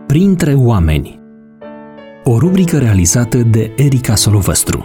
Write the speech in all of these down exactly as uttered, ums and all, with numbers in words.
Printre oameni. O rubrică realizată de Erica Solovăstru.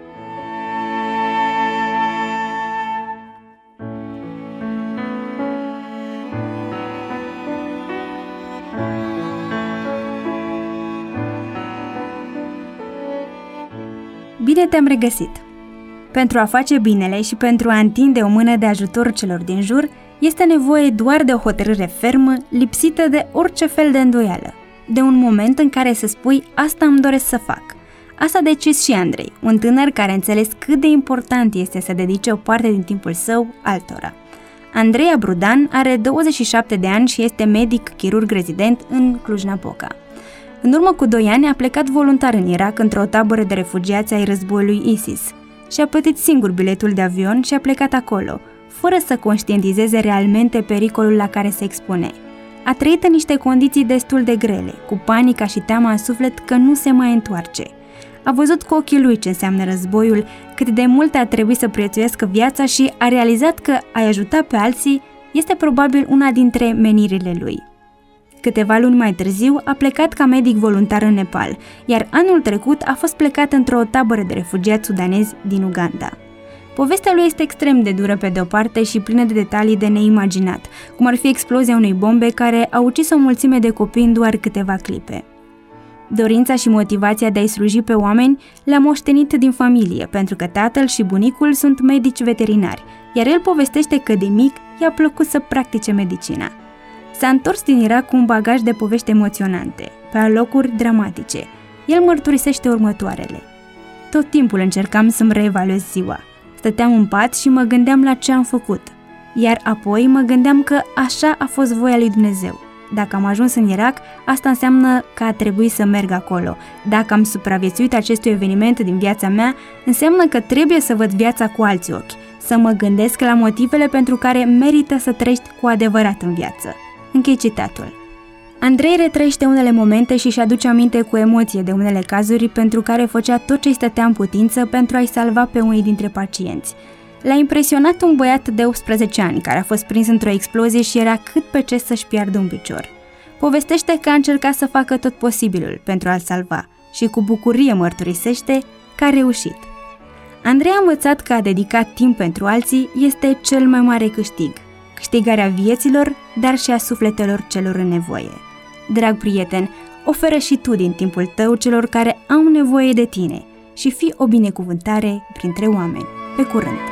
Bine te-am regăsit! Pentru a face binele și pentru a întinde o mână de ajutor celor din jur, este nevoie doar de o hotărâre fermă, lipsită de orice fel de îndoială. De un moment în care să spui, asta îmi doresc să fac. Asta a decis și Andrei, un tânăr care a înțeles cât de important este să dedice o parte din timpul său altora. Andrei Abrudan are douăzeci și șapte de ani și este medic chirurg rezident în Cluj-Napoca. În urmă cu doi ani a plecat voluntar în Irak într-o tabără de refugiați ai războiului ISIS și a plătit singur biletul de avion și a plecat acolo, fără să conștientizeze realmente pericolul la care se expune. A trăit în niște condiții destul de grele, cu panica și teama în suflet că nu se mai întoarce. A văzut cu ochii lui ce înseamnă războiul, cât de mult a trebuit să prețuiască viața și a realizat că a-i ajuta pe alții este probabil una dintre menirile lui. Câteva luni mai târziu a plecat ca medic voluntar în Nepal, iar anul trecut a fost plecat într-o tabără de refugiați sudanezi din Uganda. Povestea lui este extrem de dură pe de-o parte și plină de detalii de neimaginat, cum ar fi explozia unei bombe care a ucis o mulțime de copii în doar câteva clipe. Dorința și motivația de a-i sluji pe oameni le-a moștenit din familie, pentru că tatăl și bunicul sunt medici veterinari, iar el povestește că de mic i-a plăcut să practice medicina. S-a întors din Irak cu un bagaj de povești emoționante, pe alocuri dramatice. El mărturisește următoarele. Tot timpul încercam să-mi reevaluez ziua. Stăteam în pat și mă gândeam la ce am făcut. Iar apoi mă gândeam că așa a fost voia lui Dumnezeu. Dacă am ajuns în Irak, asta înseamnă că a trebuit să merg acolo. Dacă am supraviețuit acestui eveniment din viața mea, înseamnă că trebuie să văd viața cu alți ochi, să mă gândesc la motivele pentru care merită să trăiești cu adevărat în viață. Închei citatul. Andrei retrăiește unele momente și își aduce aminte cu emoție de unele cazuri pentru care făcea tot ce-i stătea în putință pentru a-i salva pe unii dintre pacienți. L-a impresionat un băiat de optsprezece ani care a fost prins într-o explozie și era cât pe ce să-și piardă un picior. Povestește că a încercat să facă tot posibilul pentru a-l salva și cu bucurie mărturisește că a reușit. Andrei a învățat că a dedicat timp pentru alții este cel mai mare câștig. Câștigarea vieților, dar și a sufletelor celor în nevoie. Drag prieten, oferă și tu din timpul tău celor care au nevoie de tine și fii o binecuvântare printre oameni. Pe curând!